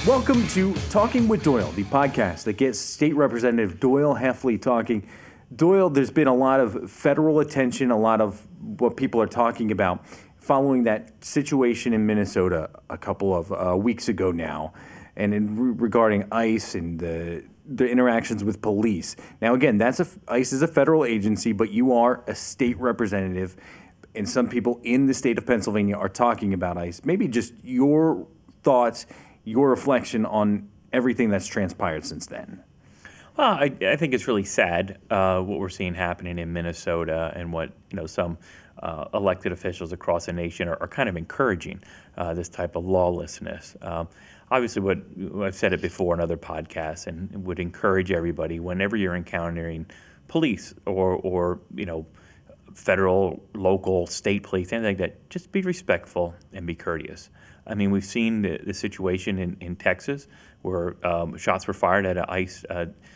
Welcome to Talking with Doyle, the podcast that gets State Representative Doyle Heffley talking. Doyle, there's been a lot of federal attention, a lot of what people are talking about following that situation in Minnesota a couple of weeks ago now, and regarding ICE and the interactions with police. Now, again, ICE is a federal agency, but you are a state representative, and some people in the state of Pennsylvania are talking about ICE. Maybe just your thoughts, your reflection on everything that's transpired since then. Well, I think it's really sad what we're seeing happening in Minnesota, and what some elected officials across the nation are kind of encouraging this type of lawlessness. Obviously, what I've said it before in other podcasts, and would encourage everybody, whenever you're encountering police or federal, local, state police, anything like that, just be respectful and be courteous. I mean, we've seen the situation in Texas where shots were fired at an ICE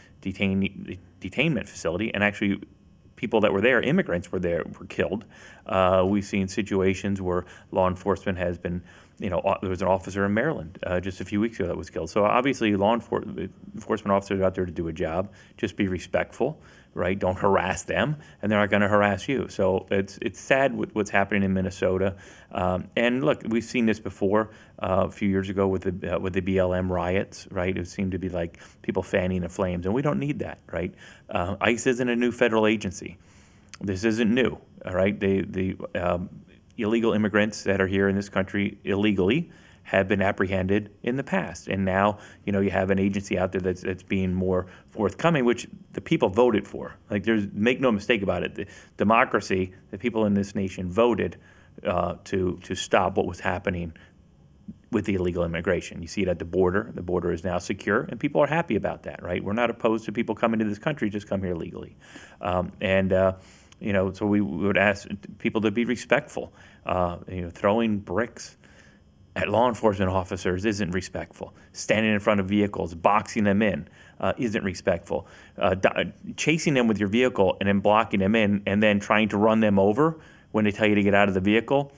detainment facility, and actually people that were there, immigrants were killed. We've seen situations where law enforcement has been, there was an officer in Maryland just a few weeks ago that was killed. So obviously law enforcement officers are out there to do a job. Just be respectful, right? Don't harass them, and they're not going to harass you. So it's sad what's happening in Minnesota. And look, we've seen this before a few years ago with the BLM riots, right? It seemed to be like people fanning the flames, and we don't need that, right? ICE isn't a new federal agency. This isn't new, all right? The illegal immigrants that are here in this country illegally have been apprehended in the past, and now you have an agency out there that's being more forthcoming, which the people voted for. Like, make no mistake about it, the democracy, the people in this nation voted to stop what was happening with the illegal immigration. You see it at the border. The border is now secure, and people are happy about that, right? We're not opposed to people coming to this country; just come here legally, so we would ask people to be respectful. Throwing bricks at law enforcement officers isn't respectful. Standing in front of vehicles, boxing them in, isn't respectful. Chasing them with your vehicle and then blocking them in, and then trying to run them over when they tell you to get out of the vehicle,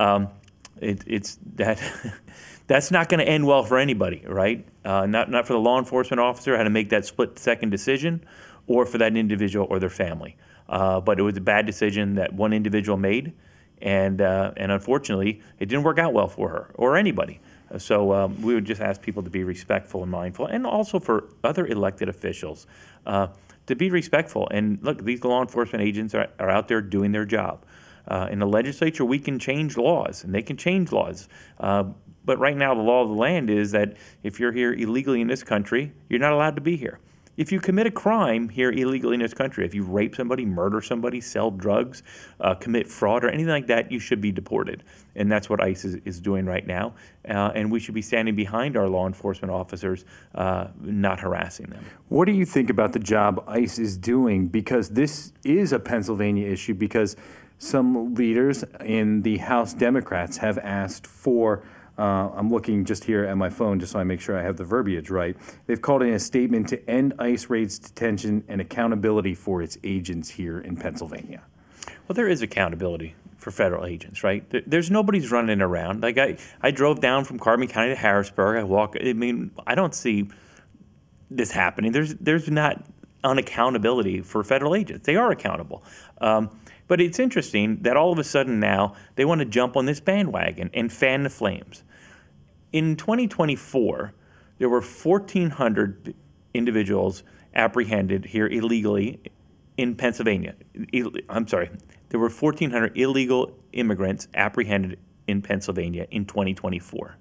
that's not going to end well for anybody, right? Not for the law enforcement officer how to make that split-second decision, or for that individual or their family. But it was a bad decision that one individual made, and unfortunately, it didn't work out well for her or anybody. So we would just ask people to be respectful and mindful, and also for other elected officials to be respectful. And look, these law enforcement agents are out there doing their job. In the legislature, we can change laws, and they can change laws. But right now, the law of the land is that if you're here illegally in this country, you're not allowed to be here. If you commit a crime here illegally in this country, if you rape somebody, murder somebody, sell drugs, commit fraud, or anything like that, you should be deported. And that's what ICE is doing right now. And we should be standing behind our law enforcement officers, not harassing them. What do you think about the job ICE is doing? Because this is a Pennsylvania issue, because some leaders in the House Democrats have asked for, I'm looking just here at my phone just so I make sure I have the verbiage right. They've called in a statement to end ICE raids, detention, and accountability for its agents here in Pennsylvania. Well, there is accountability for federal agents, right? There's nobody's running around. Like I drove down from Carbon County to Harrisburg. I don't see this happening. There's not unaccountability for federal agents. They are accountable. But it's interesting that all of a sudden now they want to jump on this bandwagon and fan the flames. In 2024, there were 1,400 individuals apprehended here illegally in Pennsylvania. There were 1,400 illegal immigrants apprehended in Pennsylvania in 2024.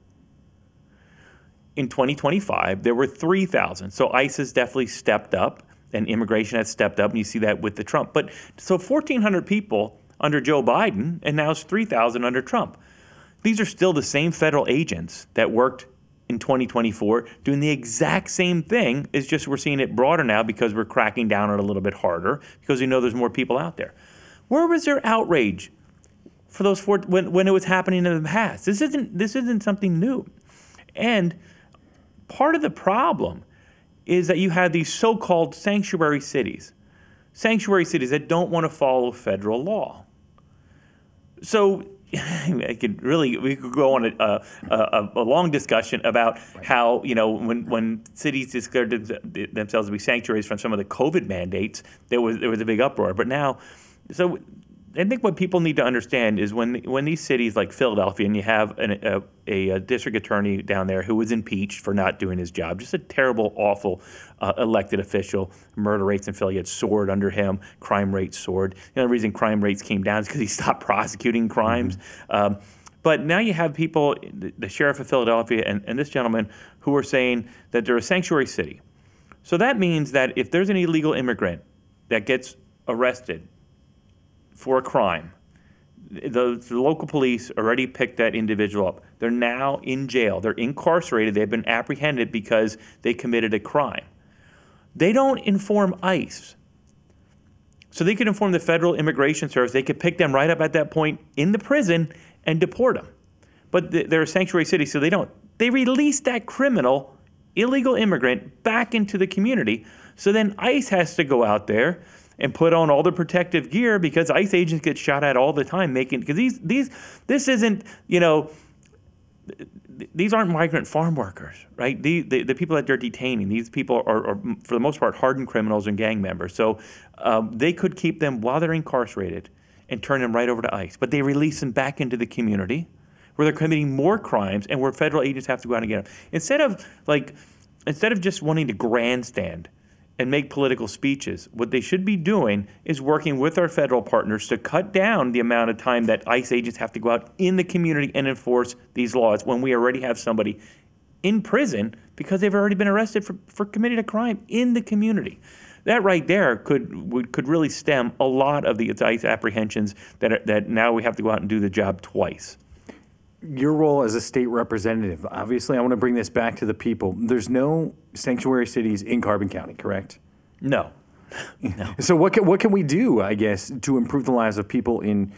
In 2025, there were 3,000. So ICE has definitely stepped up, and immigration has stepped up, and you see that with the Trump. But so 1,400 people under Joe Biden, and now it's 3,000 under Trump. These are still the same federal agents that worked in 2024 doing the exact same thing. It's just we're seeing it broader now because we're cracking down on it a little bit harder because we know there's more people out there. Where was their outrage for those when it was happening in the past? This isn't something new. And part of the problem is that you have these so-called sanctuary cities that don't want to follow federal law. So we could go on a long discussion about how, when cities declared themselves to be sanctuaries from some of the COVID mandates, there was a big uproar. But now, so I think what people need to understand is when these cities like Philadelphia, and you have a district attorney down there who was impeached for not doing his job, just a terrible, awful elected official. Murder rates in Philly had soared under him. Crime rates soared. The only reason crime rates came down is because he stopped prosecuting crimes. Mm-hmm. But now you have people, the sheriff of Philadelphia and this gentleman, who are saying that they're a sanctuary city. So that means that if there's an illegal immigrant that gets arrested for a crime, the local police already picked that individual up. They're now in jail. They're incarcerated. They've been apprehended because they committed a crime. They don't inform ICE. So they could inform the Federal Immigration Service. They could pick them right up at that point in the prison and deport them. But they're a sanctuary city, so they don't. They release that criminal, illegal immigrant back into the community. So then ICE has to go out there and put on all the protective gear, because ICE agents get shot at all the time because this isn't, these aren't migrant farm workers, right? The people that they're detaining, these people are for the most part hardened criminals and gang members. So they could keep them while they're incarcerated and turn them right over to ICE, but they release them back into the community where they're committing more crimes and where federal agents have to go out and get them. Instead of just wanting to grandstand and make political speeches, what they should be doing is working with our federal partners to cut down the amount of time that ICE agents have to go out in the community and enforce these laws when we already have somebody in prison because they've already been arrested for committing a crime in the community. That right there could really stem a lot of the ICE apprehensions that now we have to go out and do the job twice. Your role as a state representative, obviously I want to bring this back to the people. There's no sanctuary cities in Carbon County, correct? No. So what can we do, I guess, to improve the lives of people in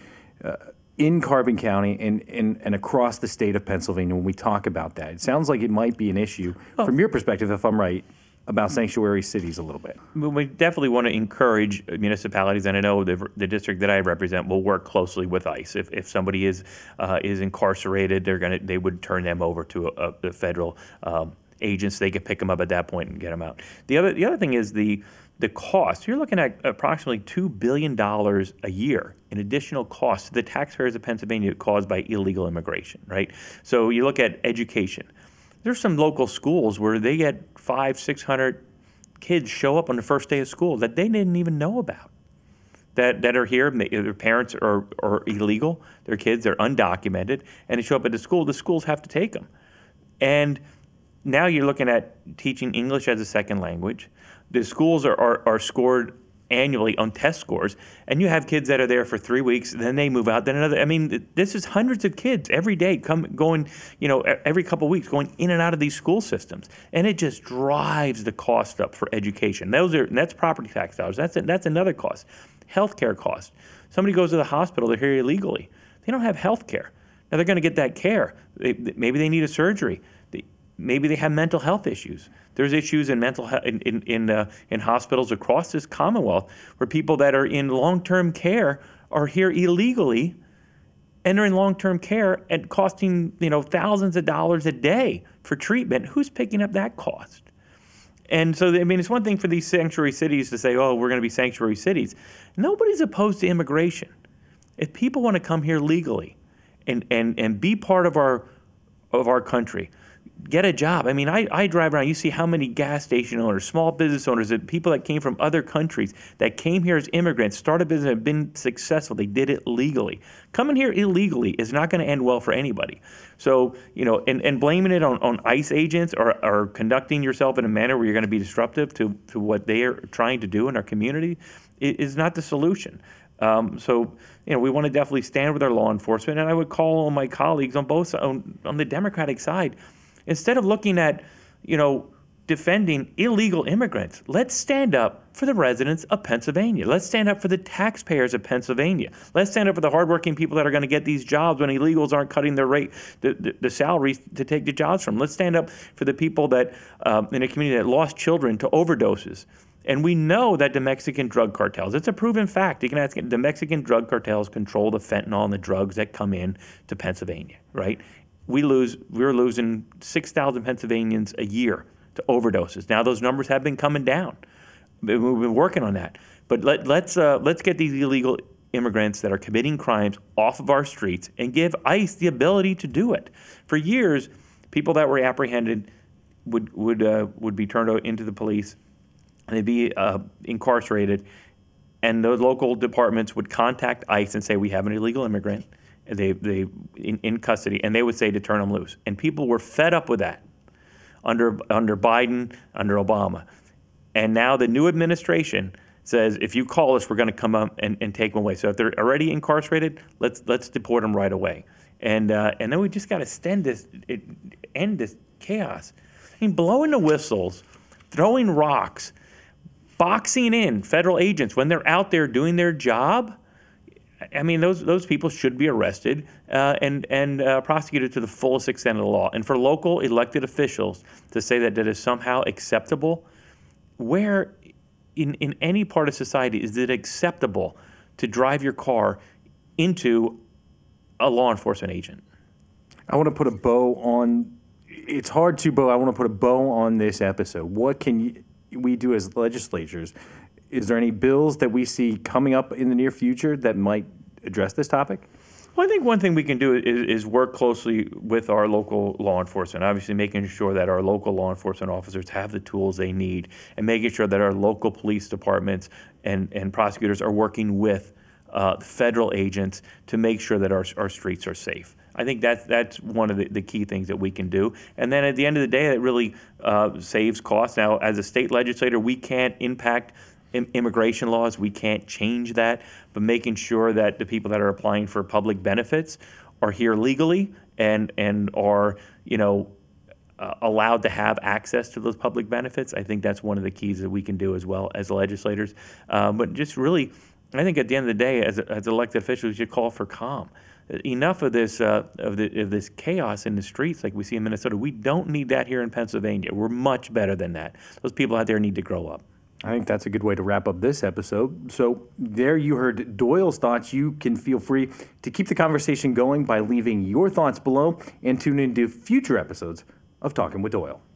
Carbon County and across the state of Pennsylvania when we talk about that? It sounds like it might be an issue, from your perspective, if I'm right, about sanctuary cities a little bit. We definitely want to encourage municipalities, and I know the district that I represent will work closely with ICE. If somebody is incarcerated, they would turn them over to the federal agents. They could pick them up at that point and get them out. The other thing is the cost. You're looking at approximately $2 billion a year in additional costs to the taxpayers of Pennsylvania caused by illegal immigration, right? So you look at education. There's some local schools where they get 500-600 kids show up on the first day of school that they didn't even know about, that are here. Their parents are illegal, their kids are undocumented, and they show up at the school. The schools have to take them. And now you're looking at teaching English as a second language. The schools are scored annually on test scores, and you have kids that are there for 3 weeks, then they move out, then another. I mean, this is hundreds of kids every day going, every couple of weeks going in and out of these school systems, and it just drives the cost up for education. That's property tax dollars. That's another cost. Healthcare cost. Somebody goes to the hospital, they're here illegally. They don't have health care. Now they're going to get that care. Maybe they need a surgery. Maybe they have mental health issues. There's issues in mental health in hospitals across this Commonwealth where people that are in long-term care are here illegally, and they're in long-term care and costing thousands of dollars a day for treatment. Who's picking up that cost? And so, I mean, it's one thing for these sanctuary cities to say, "Oh, we're going to be sanctuary cities." Nobody's opposed to immigration. If people want to come here legally and be part of our country, get a job. I mean, I drive around. You see how many gas station owners, small business owners, people that came from other countries that came here as immigrants, started business, and have been successful. They did it legally. Coming here illegally is not going to end well for anybody. So, and blaming it on ICE agents or conducting yourself in a manner where you're going to be disruptive to what they are trying to do in our community is not the solution. So, we want to definitely stand with our law enforcement, and I would call on my colleagues on both on the Democratic side. Instead of looking at, defending illegal immigrants, let's stand up for the residents of Pennsylvania. Let's stand up for the taxpayers of Pennsylvania. Let's stand up for the hardworking people that are going to get these jobs when illegals aren't cutting their rate, the salaries to take the jobs from. Let's stand up for the people that in a community that lost children to overdoses And we know that the Mexican drug cartels, it's a proven fact. You can ask, the Mexican drug cartels control the fentanyl and the drugs that come in to Pennsylvania, right? We're losing 6,000 Pennsylvanians a year to overdoses. Now those numbers have been coming down. We've been working on that. But let's get these illegal immigrants that are committing crimes off of our streets and give ICE the ability to do it. For years, people that were apprehended would be turned into the police, and they'd be incarcerated, and the local departments would contact ICE and say, we have an illegal immigrant in custody, and they would say to turn them loose. And people were fed up with that under Biden, under Obama. And now the new administration says, if you call us, we're going to come up and take them away. So if they're already incarcerated, let's deport them right away. And then we just got to end this chaos. I mean, blowing the whistles, throwing rocks, boxing in federal agents when they're out there doing their job. I mean, those people should be arrested and prosecuted to the fullest extent of the law. And for local elected officials to say that is somehow acceptable, where in any part of society is it acceptable to drive your car into a law enforcement agent? I want to put a bow on. It's hard to bow. I want to put a bow on this episode. What can we do as legislatures? Is there any bills that we see coming up in the near future that might address this topic? Well, I think one thing we can do is work closely with our local law enforcement, obviously making sure that our local law enforcement officers have the tools they need, and making sure that our local police departments and prosecutors are working with federal agents to make sure that our streets are safe. I think that's one of the key things that we can do. And then at the end of the day, that really saves costs. Now, as a state legislator, we can't impact immigration laws. We can't change that, but making sure that the people that are applying for public benefits are here legally and are, allowed to have access to those public benefits. I think that's one of the keys that we can do as well as legislators. But just really, I think at the end of the day, as elected officials, you call for calm. Enough of this this chaos in the streets like we see in Minnesota. We don't need that here in Pennsylvania. We're much better than that. Those people out there need to grow up. I think that's a good way to wrap up this episode. So there you heard Doyle's thoughts. You can feel free to keep the conversation going by leaving your thoughts below and tune into future episodes of Talking with Doyle.